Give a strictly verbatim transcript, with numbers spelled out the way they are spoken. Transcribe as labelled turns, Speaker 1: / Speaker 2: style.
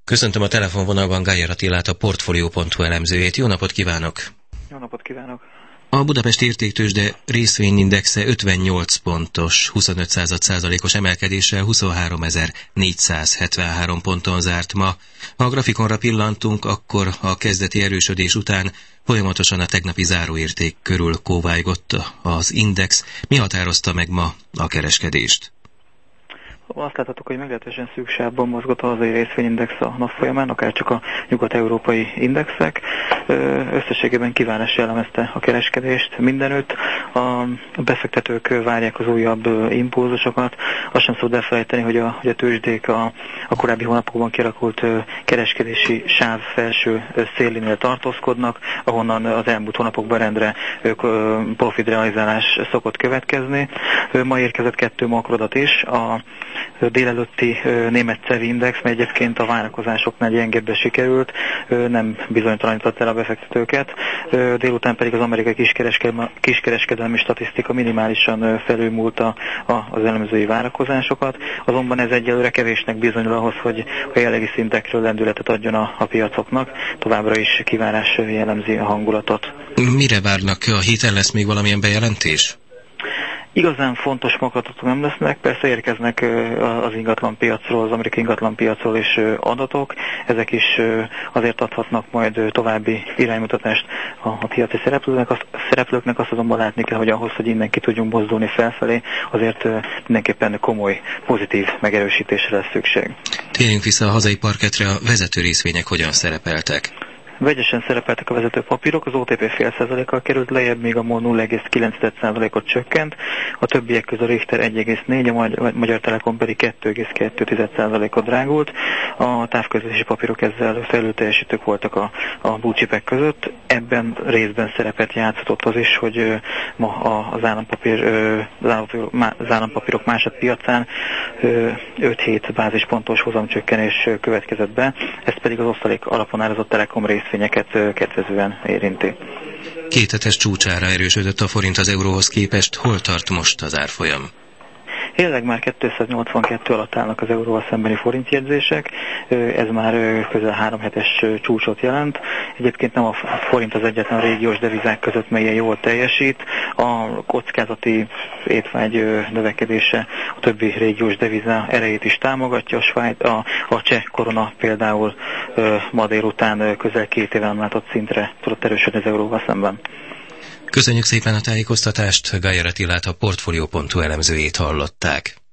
Speaker 1: Köszöntöm a telefonvonalban Gájer Attilát, a Portfolio pont hu elemzőjét. Jó napot kívánok!
Speaker 2: Jó napot kívánok!
Speaker 1: A Budapest Értéktőzsde részvényindexe ötvennyolc pontos, huszonöt század százalékos emelkedéssel huszonháromezer-négyszázhetvenhárom ponton zárt ma. Ha a grafikonra pillantunk, akkor a kezdeti erősödés után folyamatosan a tegnapi záróérték körül kóvájgott az index. Mi határozta meg ma a kereskedést?
Speaker 2: Azt láthatok, hogy meglehetősen szűk sávban mozgott a hazai részvényindex a nap folyamán, akár csak a nyugat-európai indexek. Összességében kívánás jellemezte a kereskedést mindenütt. A befektetők várják az újabb impulzusokat. Azt sem szabad elfelejteni, hogy a, hogy a tőzsdék a, a korábbi hónapokban kialakult kereskedési sáv felső szélénél tartózkodnak, ahonnan az elmúlt hónapokban rendre profit realizálás szokott következni. Ma érkezett kettő makrodat is. A délelőtti német cé e vé index, mely egyébként a várakozásoknál gyengébbre sikerült, nem bizonytalanított el a befektetőket. Délután pedig az amerikai kiskereskedelmi, kiskereskedelmi statisztika minimálisan felülmúlta az elemzői várakozásokat, azonban ez egyelőre kevésnek bizonyul ahhoz, hogy a jelenlegi szintekről lendületet adjon a, a piacoknak. Továbbra is kivárás jellemzi a hangulatot.
Speaker 1: Mire várnak? A héten lesz még valamilyen bejelentés?
Speaker 2: Igazán fontos makaratok nem lesznek, persze érkeznek az ingatlanpiacról, az amerikai ingatlanpiacról is adatok, ezek is azért adhatnak majd további iránymutatást a piaci szereplőknek, azt, szereplőknek azt azonban látni kell, hogy ahhoz, hogy innen ki tudjunk mozdulni felfelé, azért mindenképpen komoly, pozitív megerősítésre lesz szükség.
Speaker 1: Térjünk vissza a hazai parkettre, a vezető részvények hogyan szerepeltek?
Speaker 2: Vegyesen szerepeltek a vezető papírok, az o té pé fél százalékkal került lejjebb, míg a MOL nulla egész kilenc százalékot csökkent, a többiek közül a Richter egy egész négy, a Magyar Telekom pedig kettő egész kettő százalékot drágult. A távközlési papírok ezzel felülteljesítők voltak a, a blue chipek között. Ebben részben szerepet játszott az is, hogy ma az állampapír, az állampapírok másodpiacán öt-hét bázispontos hozamcsökkenés következett be, ez pedig az osztalék alapon árazott Telekom részvényeket kedvezően érinti.
Speaker 1: Kéthetes csúcsára erősödött a forint az euróhoz képest. Hol tart most az árfolyam?
Speaker 2: Jelenleg már kétszáznyolcvankettő alatt állnak az euróval szembeni forintjegyzések, ez már közel három hetes csúcsot jelent. Egyébként nem a forint az egyetlen régiós devizák között, melyen jól teljesít. A kockázati étvágy növekedése a többi régiós deviza erejét is támogatja. A, Svájc, a, a cseh korona például ma délután közel két éve nem látott szintre tudott erősödni az euróval szemben.
Speaker 1: Köszönjük szépen a tájékoztatást, Gájer Attilát, a Portfolio pont hu elemzőjét hallották.